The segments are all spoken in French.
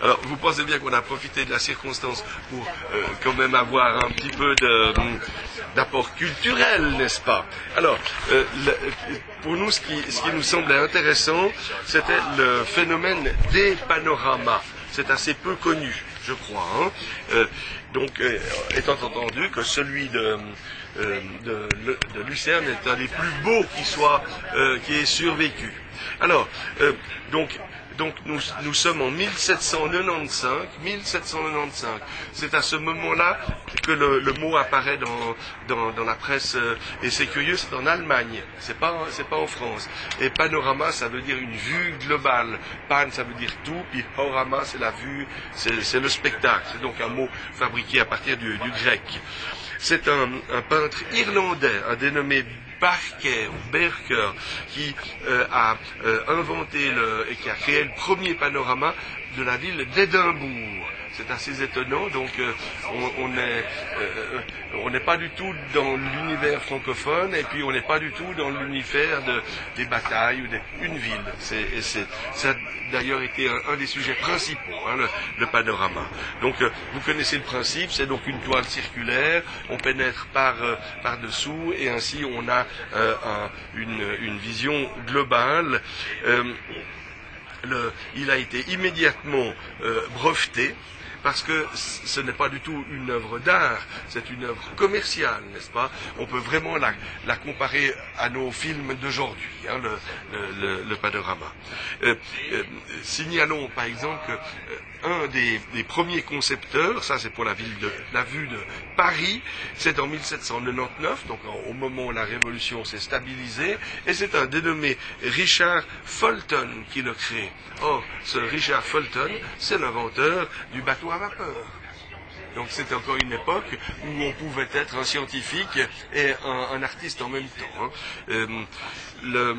Alors, vous pensez bien qu'on a profité de la circonstance pour quand même avoir un petit peu d'apport culturel, n'est-ce pas? Alors, pour nous, ce qui nous semblait intéressant, c'était le phénomène des panoramas. C'est assez peu connu, je crois. Hein. Donc, étant entendu que celui de Lucerne est un des plus beaux qui ait survécu. Alors, donc nous sommes en 1795. C'est à ce moment-là que le mot apparaît dans la presse, et c'est curieux, c'est en Allemagne, c'est pas en France. Et panorama, ça veut dire une vue globale. Pan, ça veut dire tout, puis orama, c'est la vue, c'est le spectacle. C'est donc un mot fabriqué à partir du grec. C'est un peintre irlandais, un dénommé Berker, qui a inventé et qui a créé le premier panorama de la ville d'Édimbourg. C'est assez étonnant, donc on n'est pas du tout dans l'univers francophone, et puis on n'est pas du tout dans l'univers des batailles ou une ville. Ça a d'ailleurs été un des sujets principaux, hein, le panorama. Donc vous connaissez le principe, c'est donc une toile circulaire, on pénètre par-dessous, et ainsi on a une vision globale. Il a été immédiatement breveté, parce que ce n'est pas du tout une œuvre d'art, c'est une œuvre commerciale, n'est-ce pas? On peut vraiment la comparer à nos films d'aujourd'hui, hein, le panorama. Signalons par exemple qu'un des premiers concepteurs, ça c'est pour la vue de Paris, c'est en 1799, donc au moment où la Révolution s'est stabilisée, et c'est un dénommé Richard Fulton qui le crée. Or, ce Richard Fulton, c'est l'inventeur du bateau à vapeur. Donc c'est encore une époque où on pouvait être un scientifique et un artiste en même temps. Hein.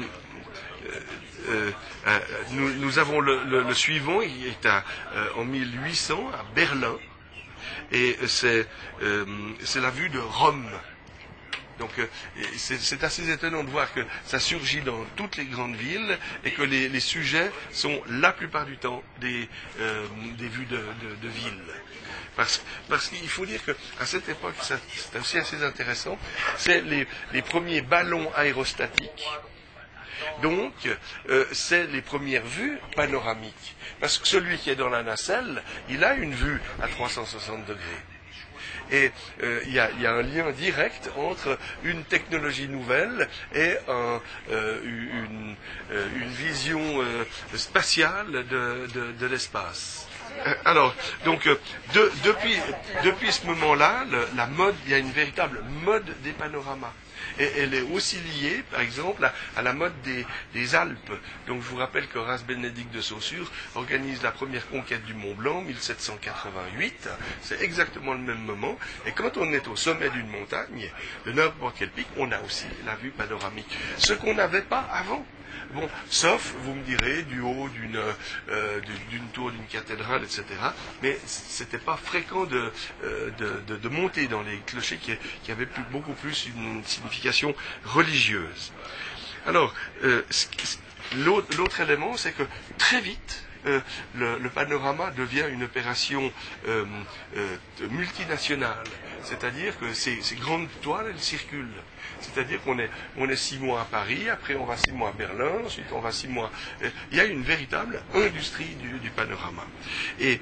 Nous avons le suivant, il est en 1800 à Berlin, et c'est la vue de Rome. Donc c'est assez étonnant de voir que ça surgit dans toutes les grandes villes, et que les sujets sont la plupart du temps des vues de villes. Parce qu'il faut dire qu'à cette époque, c'est aussi assez intéressant, c'est les premiers ballons aérostatiques. Donc, c'est les premières vues panoramiques. Parce que celui qui est dans la nacelle, il a une vue à 360 degrés. Et il y a un lien direct entre une technologie nouvelle et une vision spatiale de l'espace. Alors, donc, depuis ce moment-là, la mode, il y a une véritable mode des panoramas. Et elle est aussi liée, par exemple, à la mode des Alpes. Donc je vous rappelle que Ras-Bénédicte de Saussure organise la première conquête du Mont Blanc, 1788. C'est exactement le même moment. Et quand on est au sommet d'une montagne, de n'importe quel pic, on a aussi la vue panoramique. Ce qu'on n'avait pas avant. Bon, sauf, vous me direz, du haut d'une tour, d'une cathédrale, etc. Mais c'était pas fréquent de monter dans les clochers qui avaient beaucoup plus une signification religieuse. Alors, l'autre élément, c'est que très vite, le panorama devient une opération multinationale. C'est-à-dire que ces grandes toiles, elles circulent. C'est-à-dire qu'on est 6 mois à Paris, après on va 6 mois à Berlin, ensuite on va 6 mois... Il y a une véritable industrie du panorama. Et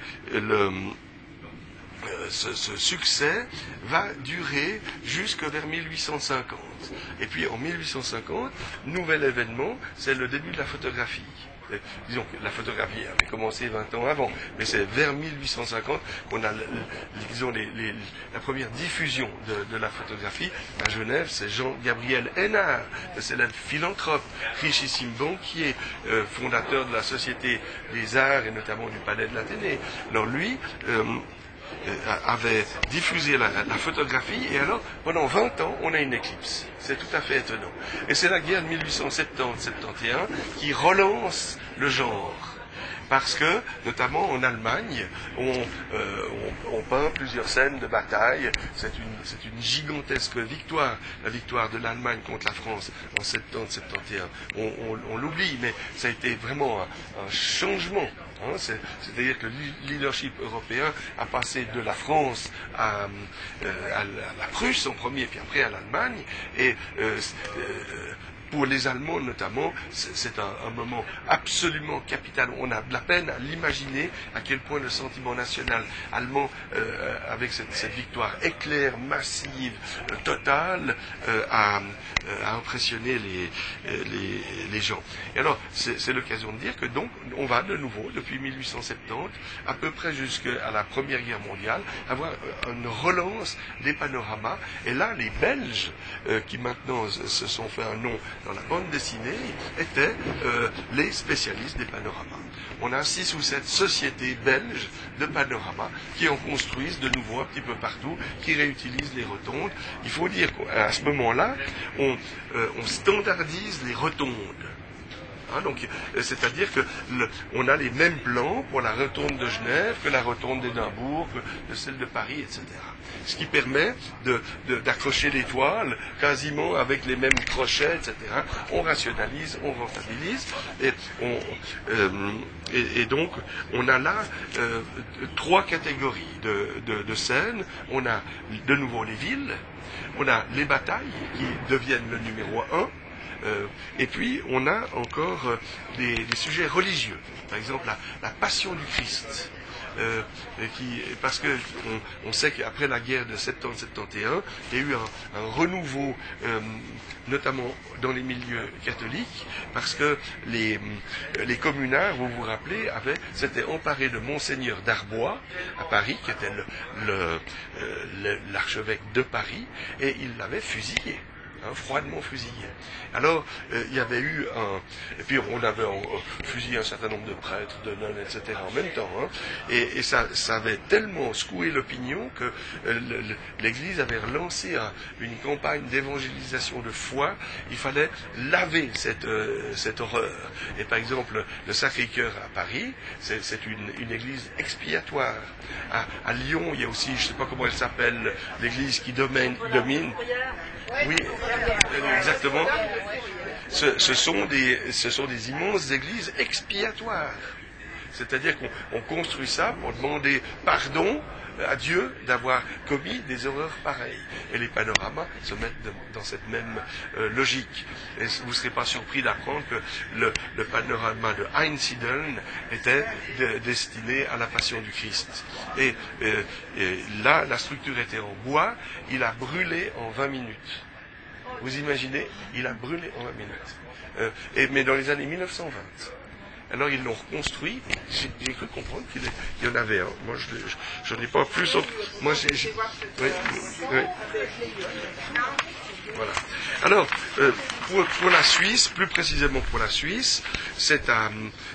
ce succès va durer jusque vers 1850. Et puis en 1850, nouvel événement, c'est le début de la photographie. Disons que la photographie avait commencé 20 ans avant, mais c'est vers 1850 qu'on a la première diffusion de la photographie. À Genève, c'est Jean-Gabriel Hénard, le célèbre philanthrope, richissime banquier, fondateur de la Société des Arts et notamment du Palais de l'Athénée. Alors lui avait diffusé la photographie, et alors pendant 20 ans on a une éclipse. C'est tout à fait étonnant. Et c'est la guerre de 1870-71 qui relance le genre. Parce que, notamment en Allemagne, on peint plusieurs scènes de bataille. C'est une gigantesque victoire, la victoire de l'Allemagne contre la France en 70-71. On l'oublie, mais ça a été vraiment un changement C'est-à-dire que le leadership européen a passé de la France à la Prusse en premier, puis après à l'Allemagne, et pour les Allemands notamment, c'est un moment absolument capital. On a de la peine à l'imaginer à quel point le sentiment national allemand, avec cette victoire éclair, massive, totale, a impressionné les gens. Et alors, c'est l'occasion de dire que donc, on va de nouveau, depuis 1870, à peu près jusqu'à la Première Guerre mondiale, avoir une relance des panoramas. Et là, les Belges, qui maintenant se sont fait un nom dans la bande dessinée, étaient les spécialistes des panoramas. On a 6 ou 7 sociétés belges de panoramas qui en construisent de nouveau un petit peu partout, qui réutilisent les rotondes. Il faut dire qu'à ce moment-là, on standardise les rotondes. Donc, c'est-à-dire que on a les mêmes plans pour la rotonde de Genève que la rotonde d'Édimbourg, que celle de Paris, etc. Ce qui permet d'accrocher les toiles quasiment avec les mêmes crochets, etc. On rationalise, on rentabilise, et donc on a là 3 catégories de scènes. On a de nouveau les villes, on a les batailles qui deviennent le numéro 1. Et puis, on a encore des sujets religieux. Par exemple, la passion du Christ. Parce que on sait qu'après la guerre de 70-71, il y a eu un renouveau, notamment dans les milieux catholiques, parce que les communards, vous vous rappelez, s'étaient emparés de Monseigneur d'Arbois à Paris, qui était l'archevêque de Paris, et ils l'avaient fusillé. Froidement fusillé. Alors, il y avait eu et puis on avait fusillé un certain nombre de prêtres, de nonnes, etc. en même temps. Et ça avait tellement secoué l'opinion que l'Église avait relancé une campagne d'évangélisation de foi. Il fallait laver cette horreur. Et par exemple, le Sacré-Cœur à Paris, c'est une église expiatoire. À Lyon, il y a aussi, je ne sais pas comment elle s'appelle, l'église qui domine. Oui, exactement. Ce sont des immenses églises expiatoires. C'est-à-dire qu'on construit ça pour demander pardon à Dieu d'avoir commis des horreurs pareilles. Et les panoramas se mettent dans cette même logique. Et vous ne serez pas surpris d'apprendre que le panorama de Einsiedeln était destiné à la Passion du Christ. Et là, la structure était en bois, il a brûlé en 20 minutes. Vous imaginez, il a brûlé en 20 minutes. Mais dans les années 1920. Alors ils l'ont reconstruit. J'ai cru comprendre qu'il y en avait un. Moi, je n'ai pas plus. Moi, oui. Voilà. Alors, pour la Suisse, plus précisément pour la Suisse, c'est à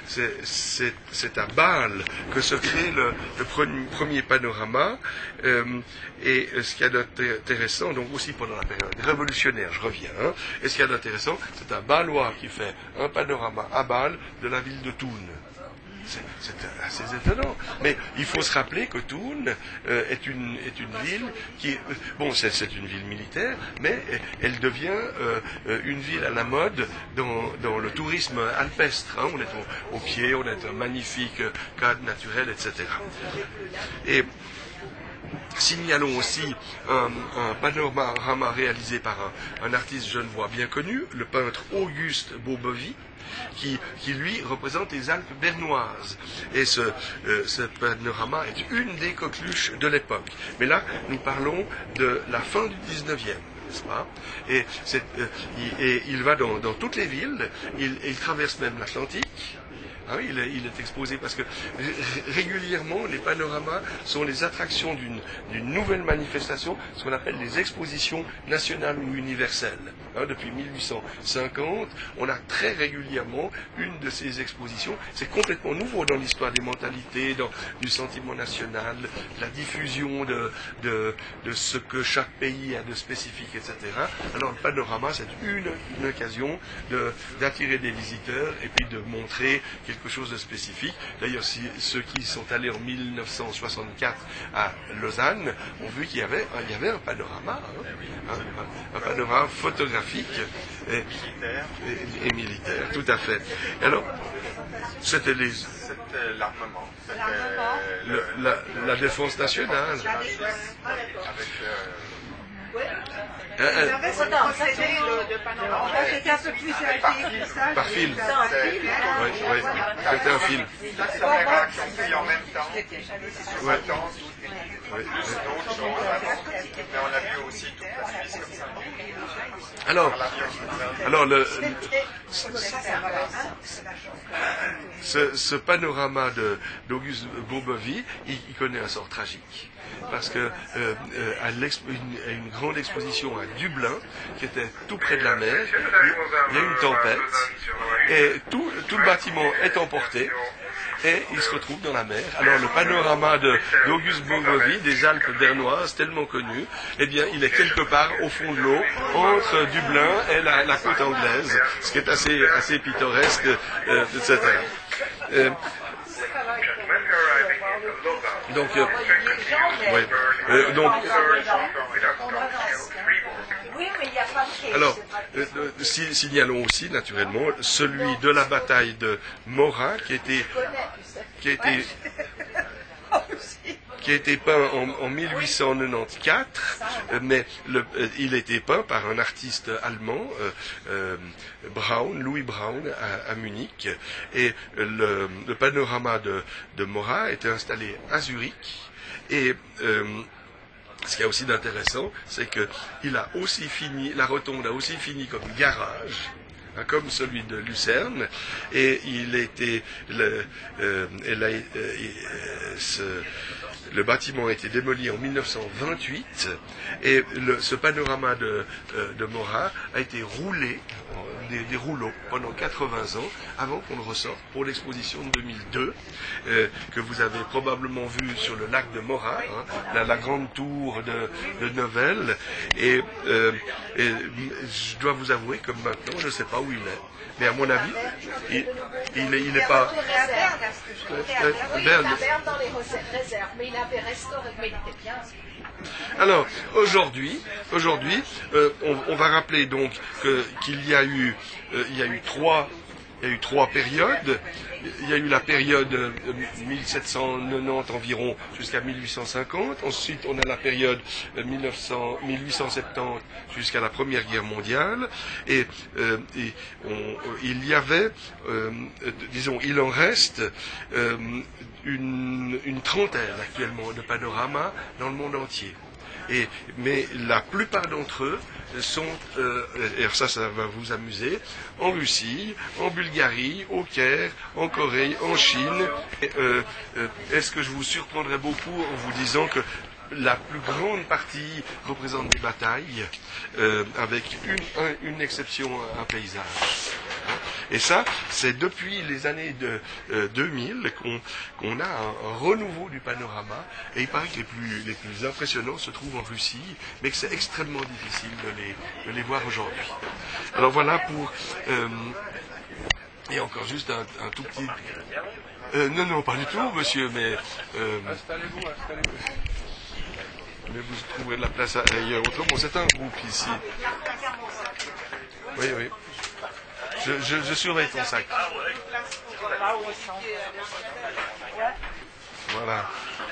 Bâle que se crée le premier panorama. Et ce qu'il y a d'intéressant, donc aussi pendant la période révolutionnaire, je reviens, et ce qu'il y a d'intéressant, c'est un Bâlois qui fait un panorama à Bâle de la ville de Thun. C'est assez étonnant. Mais il faut se rappeler que Thun est une ville qui est... Bon, c'est une ville militaire, mais elle devient une ville à la mode dans le tourisme alpestre. On est au pied, on est un magnifique cadre naturel, etc. Et signalons aussi un panorama réalisé par un artiste genevois bien connu, le peintre Auguste Beaubevy, qui lui représente les Alpes bernoises. Et ce panorama est une des coqueluches de l'époque. Mais là, nous parlons de la fin du 19e. N'est-ce pas ? Et il va dans toutes les villes, il traverse même l'Atlantique. Il est exposé parce que régulièrement les panoramas sont les attractions d'une nouvelle manifestation, ce qu'on appelle les expositions nationales ou universelles. Depuis 1850, on a très régulièrement une de ces expositions. C'est complètement nouveau dans l'histoire des mentalités, du sentiment national, la diffusion de ce que chaque pays a de spécifique, etc. Alors le panorama, c'est une occasion d'attirer des visiteurs et puis de montrer quelque quelque chose de spécifique. D'ailleurs, ceux qui sont allés en 1964 à Lausanne ont vu qu'il y avait un panorama, un panorama photographique et militaire, tout à fait. Alors, c'était l'armement. La défense nationale. J'avais ce procédé de panorama. C'était un peu plus élevé que ça. Par film. Oui, c'était un film. La caméra qui ont pris en même temps. Sur Ouais. Attends, d'autres choses. Mais on a vu aussi toute la Suisse comme ça. Alors ce panorama d'Auguste Bourbevis, il connaît un sort tragique. Parce que à une grande exposition à Dublin, qui était tout près de la mer, il y a eu une tempête, et tout le bâtiment est emporté, et il se retrouve dans la mer. Alors le panorama d'Auguste Bourbevis, des Alpes bernoises, tellement connu, eh bien il est quelque part au fond de l'eau, entre Dublin et la côte anglaise, ce qui est assez pittoresque, etc. Donc, alors, signalons aussi, naturellement, celui de la bataille de Morat, qui a été peint en 1894, mais il a été peint par un artiste allemand, Louis Braun, à Munich, et le panorama de Morat était installé à Zurich, et ce qui est aussi d'intéressant, c'est que la rotonde a aussi fini comme garage, comme celui de Lucerne, et le bâtiment a été démoli en 1928, et ce panorama de Morat a été roulé, des rouleaux, pendant 80 ans, avant qu'on le ressorte pour l'exposition de 2002, que vous avez probablement vu sur le lac de Morat, la grande tour de Novelle, et je dois vous avouer que maintenant, je ne sais pas où il est. Mais à mon avis, il n'est pas... À Berne dans les réserves, mais il avait restauré, mais il était bien. Alors, aujourd'hui, on va rappeler donc qu'il y a eu trois périodes. Il y a eu la période 1790 environ jusqu'à 1850. Ensuite, on a la période 1870 jusqu'à la Première Guerre mondiale. Et il y avait, il en reste une trentaine actuellement de panoramas dans le monde entier. Mais la plupart d'entre eux sont, et ça va vous amuser, en Russie, en Bulgarie, au Caire, en Corée, en Chine. Est-ce que je vous surprendrai beaucoup en vous disant que la plus grande partie représente des batailles, avec une exception, un paysage. Et ça, c'est depuis les années 2000 qu'on a un renouveau du panorama. Et il paraît que les plus impressionnants se trouvent en Russie, mais que c'est extrêmement difficile de les voir aujourd'hui. Alors voilà pour... et encore juste un tout petit... non, pas du tout, monsieur, mais... Installez-vous. Mais vous trouverez de la place ailleurs. Autrement, c'est un groupe ici. Oui. Je surveille ton sac. Voilà.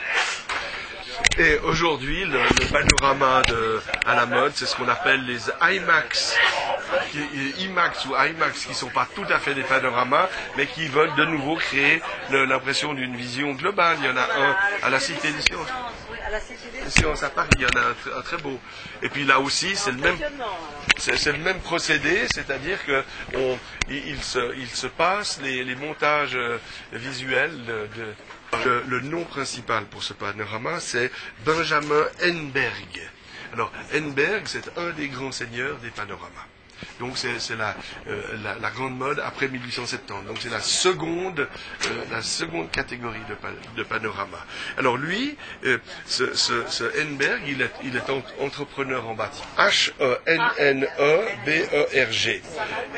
Et aujourd'hui, le panorama à la mode, c'est ce qu'on appelle les IMAX. IMAX ou IMAX qui ne sont pas tout à fait des panoramas, mais qui veulent de nouveau créer l'impression d'une vision globale. Il y en a un à la Cité des Sciences à Paris, il y en a un très beau. Et puis là aussi, c'est le même procédé, c'est-à-dire que il se passe les montages visuels le nom principal pour ce panorama, c'est Benjamin Henneberg. Alors, Henneberg, c'est un des grands seigneurs des panoramas. Donc, c'est la grande mode après 1870. Donc, c'est la seconde catégorie de panorama. Alors, lui, ce Henneberg, il est entrepreneur en bâtiment. Henneberg.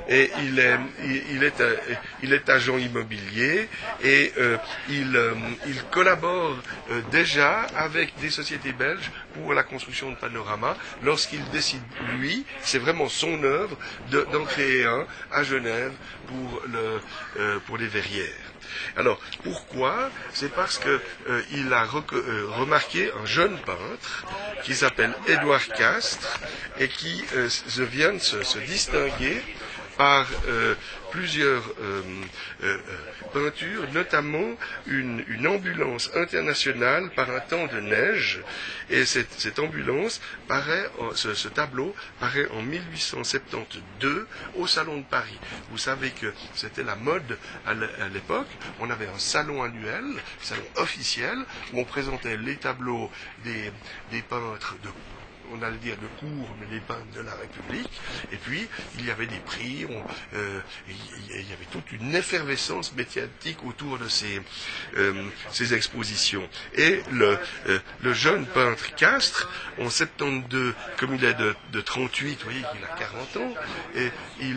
et il est agent immobilier et il collabore déjà avec des sociétés belges pour la construction de panoramas lorsqu'il décide, lui, c'est vraiment son œuvre, d'en créer un à Genève pour les verrières. Alors, pourquoi? C'est parce qu'il a remarqué un jeune peintre qui s'appelle Édouard Castres et qui vient de se distinguer par plusieurs peintures, notamment une ambulance internationale par un temps de neige. Et cette ambulance ce tableau paraît en 1872 au Salon de Paris. Vous savez que c'était la mode à l'époque. On avait un salon annuel, salon officiel, où on présentait les tableaux des peintres on allait dire de cours, mais les peintres de la République, et puis il y avait des prix, il y avait toute une effervescence médiatique autour de ces expositions. Et le jeune peintre Castres, en 72, comme il est de 38, vous voyez qu'il a 40 ans, et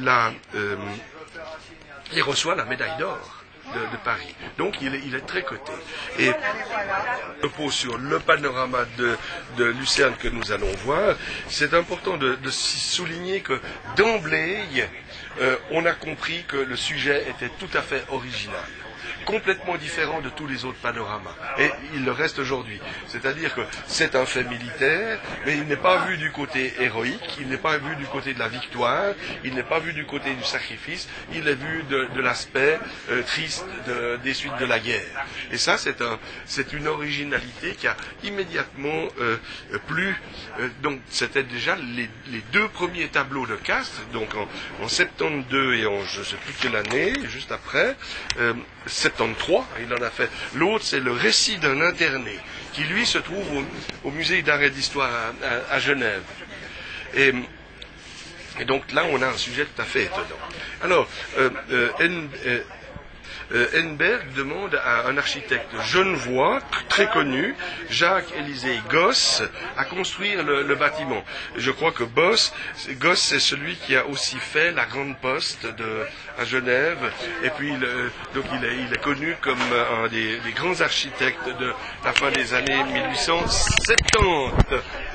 il reçoit la médaille d'or de Paris. Donc il est très coté. Et je pose sur le panorama de Lucerne que nous allons voir, c'est important de souligner que d'emblée, on a compris que le sujet était tout à fait original, complètement différent de tous les autres panoramas. Et il le reste aujourd'hui. C'est-à-dire que c'est un fait militaire, mais il n'est pas vu du côté héroïque, il n'est pas vu du côté de la victoire, il n'est pas vu du côté du sacrifice, il est vu de l'aspect triste des suites de la guerre. Et ça, c'est une originalité qui a immédiatement plu. Donc, c'était déjà les deux premiers tableaux de Castres, donc en 72 et en je ne sais plus quelle année, juste après, 73, il en a fait. L'autre, c'est le récit d'un interné, qui lui se trouve au musée d'art et d'histoire à Genève. Et donc là, on a un sujet tout à fait étonnant. Alors, Henneberg demande à un architecte genevois très connu, Jacques-Élisée Gosse, à construire le bâtiment. Je crois que Gosse, c'est celui qui a aussi fait la Grande Poste à Genève, et puis donc il est connu comme un des grands architectes de la fin des années 1870.